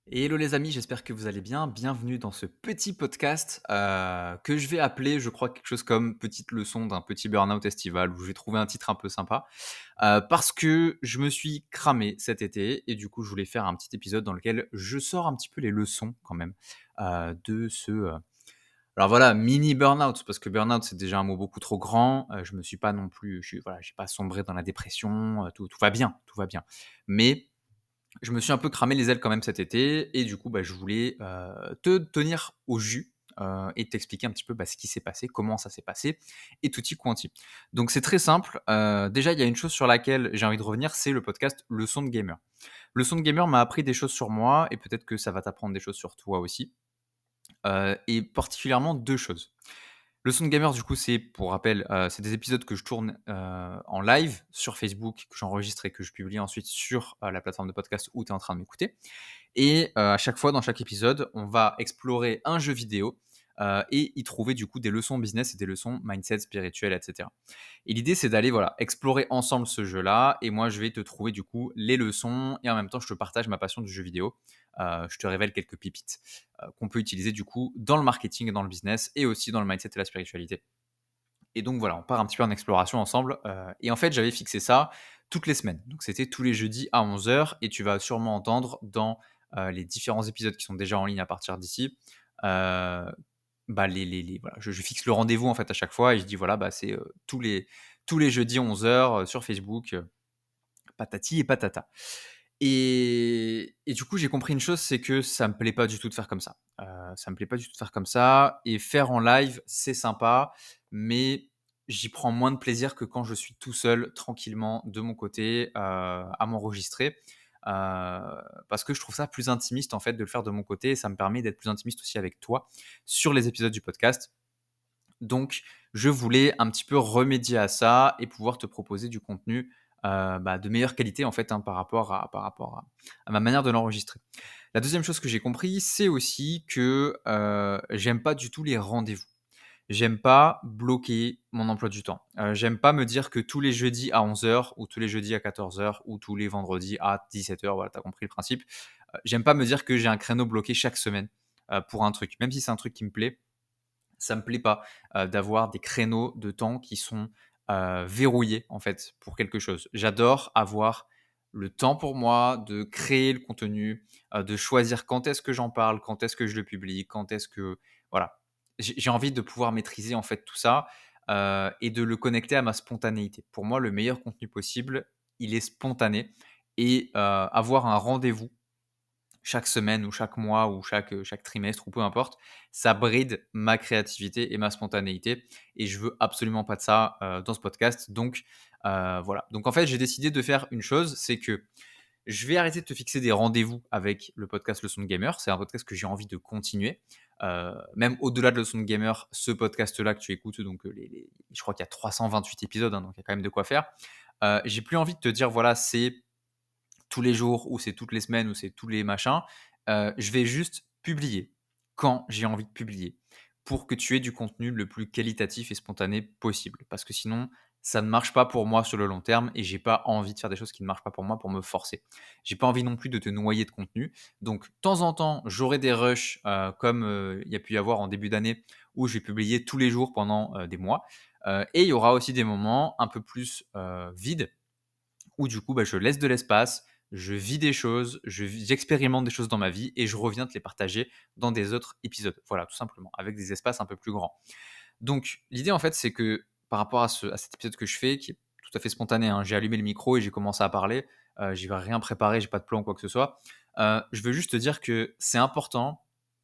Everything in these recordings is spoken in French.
Hello les amis, j'espère que vous allez bien. Bienvenue dans ce petit podcast que je vais appeler, je crois, quelque chose comme petite leçon d'un petit burn-out estival, où je vais trouver un titre un peu sympa, parce que je me suis cramé cet été et du coup je voulais faire un petit épisode dans lequel je sors un petit peu les leçons quand même de ce... alors voilà, mini burn-out, parce que burn-out c'est déjà un mot beaucoup trop grand. Je me suis pas non plus, voilà, j'ai pas sombré dans la dépression, tout va bien, tout va bien. Mais je me suis un peu cramé les ailes quand même cet été et du coup, je voulais, te tenir au jus, et t'expliquer un petit peu, ce qui s'est passé, comment ça s'est passé et tutti quanti. Donc c'est très simple, déjà il y a une chose sur laquelle j'ai envie de revenir, c'est le podcast Leçon de gamer. Leçon de gamer m'a appris des choses sur moi et peut-être que ça va t'apprendre des choses sur toi aussi, et particulièrement 2 choses. Le Son Gamer, du coup, c'est pour rappel, c'est des épisodes que je tourne, en live sur Facebook, que j'enregistre et que je publie ensuite sur, la plateforme de podcast où tu es en train de m'écouter et à chaque fois, dans chaque épisode, on va explorer un jeu vidéo, et y trouver du coup des leçons business et des leçons mindset, spirituelles et cetera. Et l'idée, c'est d'aller, voilà, explorer ensemble ce jeu-là et moi, je vais te trouver du coup les leçons et en même temps, je te partage ma passion du jeu vidéo. Je te révèle quelques pépites, qu'on peut utiliser du coup dans le marketing et dans le business et aussi dans le mindset et la spiritualité. Et donc voilà, on part un petit peu en exploration ensemble, et en fait, j'avais fixé ça toutes les semaines. Donc c'était tous les jeudis à 11 heures et tu vas sûrement entendre dans, les différents épisodes qui sont déjà en ligne à partir d'ici, heu, les voilà, je fixe le rendez-vous en fait à chaque fois et je dis voilà, c'est, tous les jeudis 11 heures sur Facebook, patati et patata. Et du coup, j'ai compris une chose, c'est que ça me plaît pas du tout de faire comme ça. Ça me plaît pas du tout de faire comme ça et faire en live, c'est sympa, mais j'y prends moins de plaisir que quand je suis tout seul, tranquillement, de mon côté, à m'enregistrer, parce que je trouve ça plus intimiste, en fait, de le faire de mon côté et ça me permet d'être plus intimiste aussi avec toi sur les épisodes du podcast. Donc, je voulais un petit peu remédier à ça et pouvoir te proposer du contenu, de meilleure qualité en fait, hein, par rapport à ma manière de l'enregistrer. La deuxième chose que j'ai compris, c'est aussi que, j'aime pas du tout les rendez-vous. J'aime pas bloquer mon emploi du temps. J'aime pas me dire que tous les jeudis à 11 heures ou tous les jeudis à 14 heures ou tous les vendredis à 17 heures, voilà, tu as compris le principe. J'aime pas me dire que j'ai un créneau bloqué chaque semaine, pour un truc. Même si c'est un truc qui me plaît, ça me plaît pas, d'avoir des créneaux de temps qui sont, verrouillés, en fait, pour quelque chose. J'adore avoir le temps pour moi de créer le contenu, de choisir quand est-ce que j'en parle, quand est-ce que je le publie, quand est-ce que voilà. J'ai envie de pouvoir maîtriser, en fait, tout ça, et de le connecter à ma spontanéité. Pour moi, le meilleur contenu possible, il est spontané et avoir un rendez-vous chaque semaine ou chaque mois ou chaque trimestre ou peu importe, ça bride ma créativité et ma spontanéité et je veux absolument pas de ça, dans ce podcast donc voilà. Donc en fait, j'ai décidé de faire une chose, c'est que je vais arrêter de te fixer des rendez-vous avec le podcast Leçon de Gamer. C'est un podcast que j'ai envie de continuer, même au-delà de Leçon de Gamer, ce podcast-là que tu écoutes donc, les je crois qu'il y a 328 épisodes, hein, donc il y a quand même de quoi faire. J'ai plus envie de te dire voilà, c'est tous les jours ou c'est toutes les semaines ou c'est tous les machins. Je vais juste publier quand j'ai envie de publier pour que tu aies du contenu le plus qualitatif et spontané possible. Parce que sinon, ça ne marche pas pour moi sur le long terme et j'ai pas envie de faire des choses qui ne marchent pas pour moi pour me forcer. J'ai pas envie non plus de te noyer de contenu. Donc, de temps en temps, j'aurai des rushs comme il y a pu y avoir en début d'année où je vais publier tous les jours pendant des mois. Et il y aura aussi des moments un peu plus vides où du coup, je laisse de l'espace, je vis des choses, j'expérimente des choses dans ma vie et je reviens te les partager dans des autres épisodes. Voilà, tout simplement, avec des espaces un peu plus grands. Donc, l'idée, en fait, c'est que par rapport à cet épisode que je fais, qui est tout à fait spontané, hein, j'ai allumé le micro et j'ai commencé à parler, j'y vais rien préparer, j'ai pas de plan ou quoi que ce soit. Je veux juste te dire que c'est important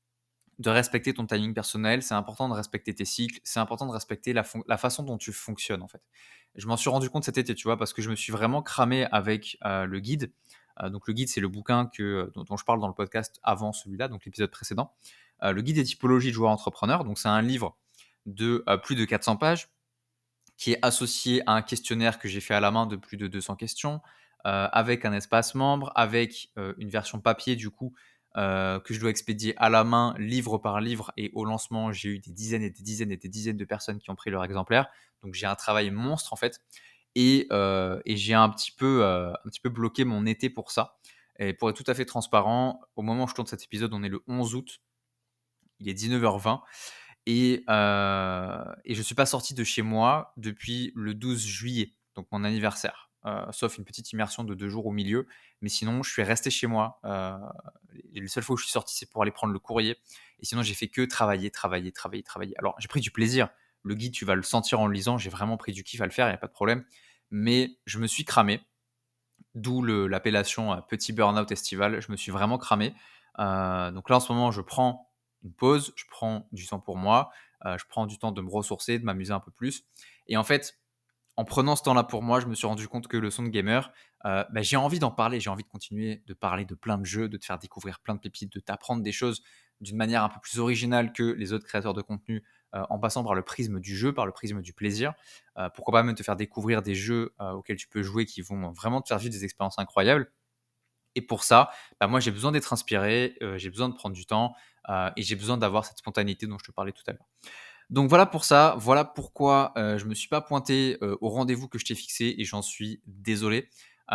de respecter ton timing personnel, c'est important de respecter tes cycles, c'est important de respecter la façon dont tu fonctionnes, en fait. Je m'en suis rendu compte cet été, tu vois? Parce que je me suis vraiment cramé avec, le guide. Donc le guide, c'est le bouquin dont je parle dans le podcast avant celui-là, donc l'épisode précédent. Le guide des typologies de joueurs entrepreneurs, donc c'est un livre de, plus de 400 pages qui est associé à un questionnaire que j'ai fait à la main de plus de 200 questions, avec un espace membre, avec une version papier du coup, que je dois expédier à la main, livre par livre. Et au lancement, j'ai eu des dizaines et des dizaines et des dizaines de personnes qui ont pris leur exemplaire. Donc j'ai un travail monstre en fait, et j'ai un petit peu bloqué mon été pour ça. Et pour être tout à fait transparent, au moment où je tourne cet épisode, on est le 11 août, il est 19h20 et je suis pas sorti de chez moi depuis le 12 juillet, donc mon anniversaire, sauf une petite immersion de 2 jours au milieu. Mais sinon, je suis resté chez moi, et les seules fois où je suis sorti, c'est pour aller prendre le courrier et sinon j'ai fait que travailler, travailler, travailler, travailler. Alors j'ai pris du plaisir. Le guide, tu vas le sentir en le lisant, j'ai vraiment pris du kiff à le faire, il y a pas de problème. Mais je me suis cramé, d'où l'appellation, petit burn-out estival. Je me suis vraiment cramé. Donc là, en ce moment, je prends une pause, je prends du temps pour moi, je prends du temps de me ressourcer, de m'amuser un peu plus et en fait, en prenant ce temps-là pour moi, je me suis rendu compte que le Son Gamer, j'ai envie d'en parler, j'ai envie de continuer de parler de plein de jeux, de te faire découvrir plein de pépites, de t'apprendre des choses d'une manière un peu plus originale que les autres créateurs de contenu, en passant par le prisme du jeu, par le prisme du plaisir. Pourquoi pas même te faire découvrir des jeux, auxquels tu peux jouer qui vont vraiment te faire vivre des expériences incroyables et pour ça, moi j'ai besoin d'être inspiré, j'ai besoin de prendre du temps, et j'ai besoin d'avoir cette spontanéité dont je te parlais tout à l'heure. Donc voilà pour ça, voilà pourquoi, je me suis pas pointé, au rendez-vous que je t'ai fixé et j'en suis désolé.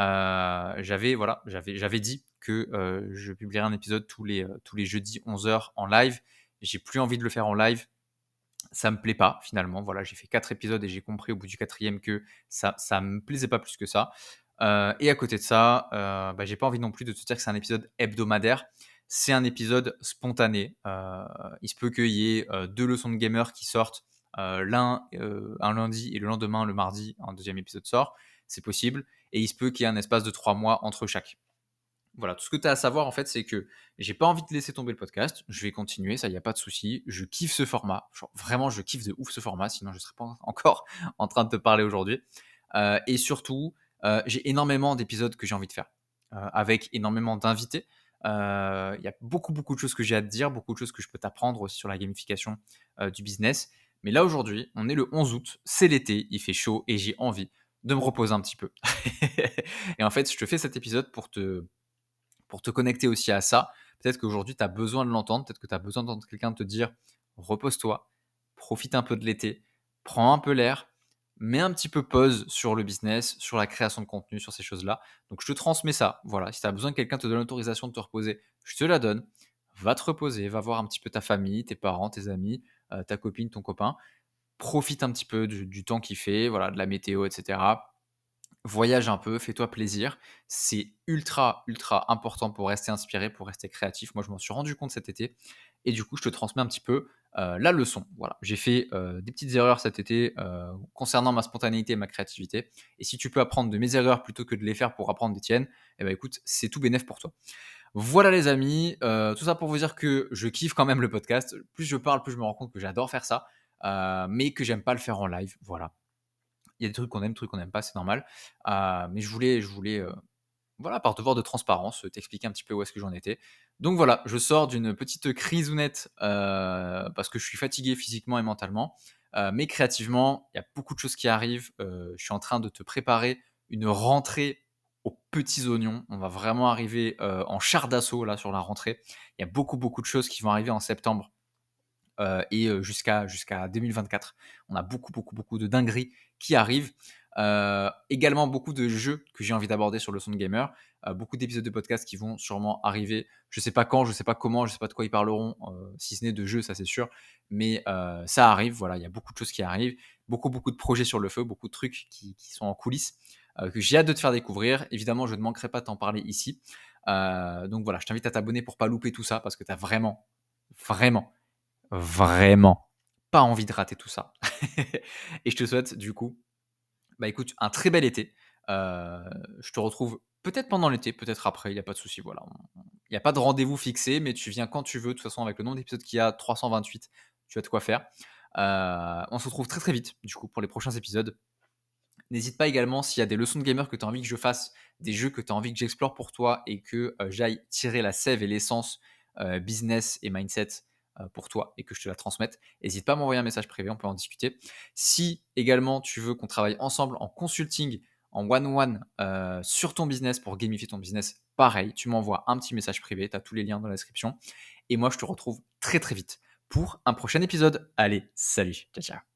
J'avais dit que, je publierais un épisode tous les jeudis 11h en live. J'ai plus envie de le faire en live, ça me plaît pas finalement. Voilà, j'ai fait 4 épisodes et j'ai compris au bout du quatrième que ça me plaisait pas plus que ça. Et à côté de ça, j'ai pas envie non plus de te dire que c'est un épisode hebdomadaire. C'est un épisode spontané. Il se peut qu'il y ait, 2 leçons de gamer qui sortent, un lundi et le lendemain, le mardi, un deuxième épisode sort. C'est possible et il se peut qu'il y ait un espace de 3 mois entre chaque. Voilà, tout ce que tu as à savoir en fait, c'est que j'ai pas envie de laisser tomber le podcast. Je vais continuer, ça y a pas de souci. Je kiffe ce format. Genre, vraiment, je kiffe de ouf ce format, sinon je serais pas encore en train de te parler aujourd'hui. Et surtout, j'ai énormément d'épisodes que j'ai envie de faire, avec énormément d'invités. Il y a beaucoup, beaucoup de choses que j'ai à te dire, beaucoup de choses que je peux t'apprendre aussi sur la gamification du business. Mais là aujourd'hui, on est le 11 août, c'est l'été, il fait chaud et j'ai envie de me reposer un petit peu. Et en fait, je te fais cet épisode pour te connecter aussi à ça. Peut-être qu'aujourd'hui, tu as besoin de l'entendre. Peut-être que tu as besoin d'entendre quelqu'un te dire repose-toi, profite un peu de l'été, prends un peu l'air, mets un petit peu pause sur le business, sur la création de contenu, sur ces choses-là. Donc, je te transmets ça. Voilà, si tu as besoin que quelqu'un te donne l'autorisation de te reposer, je te la donne. Va te reposer, va voir un petit peu ta famille, tes parents, tes amis, ta copine, ton copain. Profite un petit peu du temps qu'il fait, voilà, de la météo, etc. Voyage un peu, fais-toi plaisir. C'est ultra, ultra important pour rester inspiré, pour rester créatif. Moi, je m'en suis rendu compte cet été et du coup, je te transmets un petit peu, la leçon. Voilà, j'ai fait, des petites erreurs cet été, concernant ma spontanéité et ma créativité et si tu peux apprendre de mes erreurs plutôt que de les faire pour apprendre des tiennes, eh ben, écoute, c'est tout bénef pour toi. Voilà les amis, tout ça pour vous dire que je kiffe quand même le podcast. Plus je parle, plus je me rends compte que j'adore faire ça, mais que j'aime pas le faire en live, voilà. Il y a des trucs qu'on aime, des trucs qu'on n'aime pas, c'est normal. Mais je voulais, voilà, par devoir de transparence, t'expliquer un petit peu où est-ce que j'en étais. Donc voilà, je sors d'une petite crisounette, parce que je suis fatigué physiquement et mentalement, mais créativement, il y a beaucoup de choses qui arrivent. Je suis en train de te préparer une rentrée aux petits oignons. On va vraiment arriver, en char d'assaut là sur la rentrée. Il y a beaucoup, beaucoup de choses qui vont arriver en septembre et jusqu'à 2024. On a beaucoup, beaucoup, beaucoup de dingueries qui arrivent. Également beaucoup de jeux que j'ai envie d'aborder sur le Son Gamer. Beaucoup d'épisodes de podcast qui vont sûrement arriver. Je sais pas quand, je sais pas comment, je sais pas de quoi ils parleront, si ce n'est de jeux, ça c'est sûr. Mais ça arrive, voilà, il y a beaucoup de choses qui arrivent. Beaucoup, beaucoup de projets sur le feu, beaucoup de trucs qui sont en coulisses, que j'ai hâte de te faire découvrir. Évidemment, je ne manquerai pas de t'en parler ici. Donc voilà, je t'invite à t'abonner pour pas louper tout ça parce que tu as vraiment, vraiment vraiment pas envie de rater tout ça. Et je te souhaite du coup, écoute, un très bel été. Je te retrouve peut-être pendant l'été, peut-être après, il y a pas de souci, voilà. Il y a pas de rendez-vous fixé, mais tu viens quand tu veux. De toute façon, avec le nombre d'épisodes qu'il y a, 328, tu as de quoi faire. On se retrouve très, très vite, du coup, pour les prochains épisodes. N'hésite pas également s'il y a des leçons de gamer que tu as envie que je fasse, des jeux que tu as envie que j'explore pour toi et que, j'aille tirer la sève et l'essence, business et mindset, pour toi et que je te la transmette. N'hésite pas à m'envoyer un message privé, on peut en discuter. Si également tu veux qu'on travaille ensemble en consulting, en one-one, sur ton business pour gamifier ton business, pareil, tu m'envoies un petit message privé, tu as tous les liens dans la description et moi je te retrouve très, très vite pour un prochain épisode. Allez, salut, ciao, ciao.